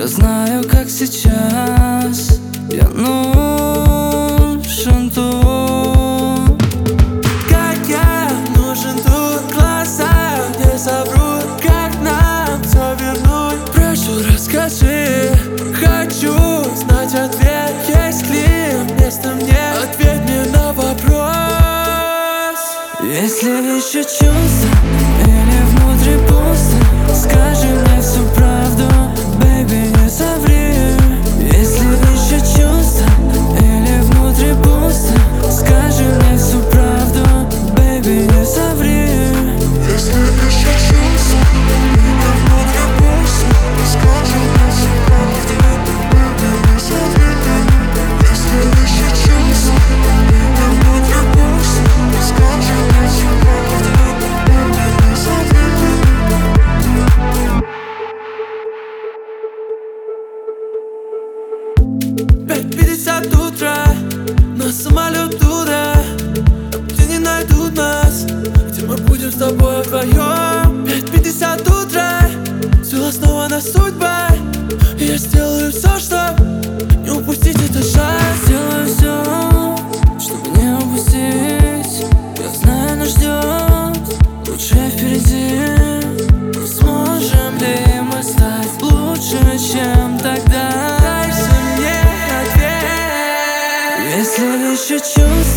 Я знаю, как сейчас я нужен тут. Как я нужен тут, глаза не соврут. Как нам все вернуть? Прошу, расскажи, хочу знать ответ. Есть ли место мне? Ответь мне на вопрос. Если еще чувства или внутри пусто, скажи мне всю правду, baby, не соври. Если еще чувства или внутри пусто, скажи мне всю правду, baby, не соври. Если еще чувства или внутри пусто, скажи мне всю правду, baby, не соври. Если еще чувства или внутри пусто, скажи мне всю правду, baby, не соври. 5:50 утра, на самолет туда, где не найдут нас, где мы будем с тобой вдвоем. 5:50 утра, все основано судьба, и я сделаю все, чтоб не упустить этот шанс. Сделаю все, чтобы не упустить. Я знаю, нас ждет лучшее впереди. Но сможем ли мы стать лучше, чем тогда? Дайся мне ответ. Если еще чувства